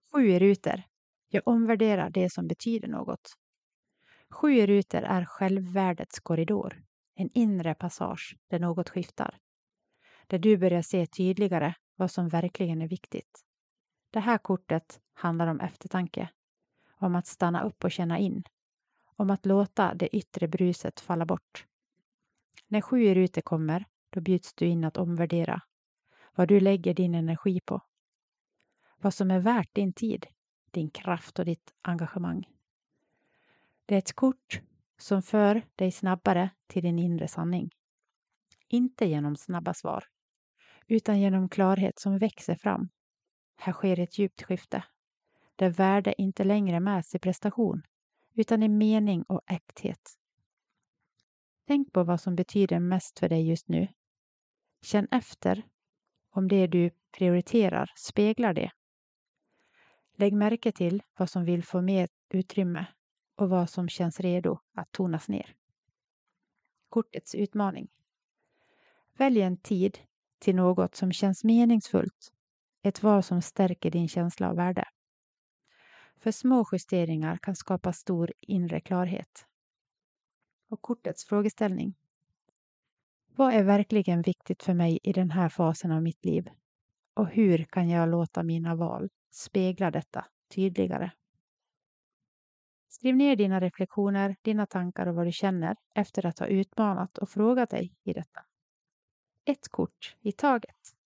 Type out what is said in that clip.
7 rutor. Jag omvärderar det som betyder något. 7 rutor är självvärdets korridor. En inre passage där något skiftar. Där du börjar se tydligare vad som verkligen är viktigt. Det här kortet handlar om eftertanke. Om att stanna upp och känna in. Om att låta det yttre bruset falla bort. När 7 rutor kommer, då bjuds du in att omvärdera. Vad du lägger din energi på. Vad som är värt din tid, din kraft och ditt engagemang. Det är ett kort som för dig snabbare till din inre sanning. Inte genom snabba svar, utan genom klarhet som växer fram. Här sker ett djupt skifte, där värde inte längre mäts i prestation, utan i mening och äkthet. Tänk på vad som betyder mest för dig just nu. Känn efter om det du prioriterar speglar det. Lägg märke till vad som vill få mer utrymme och vad som känns redo att tonas ner. Kortets utmaning. Välj en tid till något som känns meningsfullt. Ett val som stärker din känsla av värde. För små justeringar kan skapa stor inre klarhet. Och kortets frågeställning. Vad är verkligen viktigt för mig i den här fasen av mitt liv? Och hur kan jag låta mina val spegla detta tydligare? Skriv ner dina reflektioner, dina tankar och vad du känner efter att ha utmanat och frågat dig i detta. Ett kort i taget.